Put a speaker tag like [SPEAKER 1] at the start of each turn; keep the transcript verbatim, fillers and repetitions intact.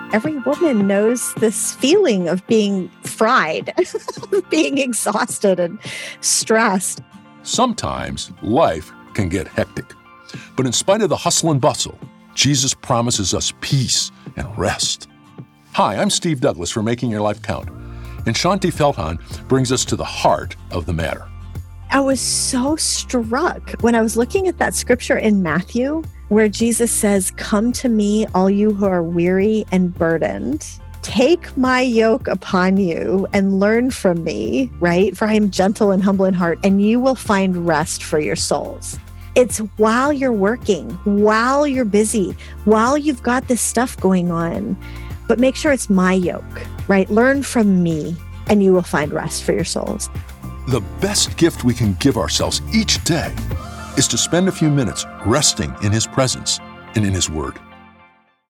[SPEAKER 1] every woman knows this feeling of being fried, being exhausted and stressed.
[SPEAKER 2] Sometimes life can get hectic, but in spite of the hustle and bustle, Jesus promises us peace and rest. Hi, I'm Steve Douglas for Making Your Life Count, and Shaunti Feldhahn brings us to the heart of the matter.
[SPEAKER 1] I was so struck when I was looking at that scripture in Matthew where Jesus says, "Come to me, all you who are weary and burdened. Take my yoke upon you and learn from me," right? "For I am gentle and humble in heart, and you will find rest for your souls." It's while you're working, while you're busy, while you've got this stuff going on, but make sure it's my yoke, right? Learn from me, and you will find rest for your souls.
[SPEAKER 2] The best gift we can give ourselves each day is to spend a few minutes resting in His presence and in His Word.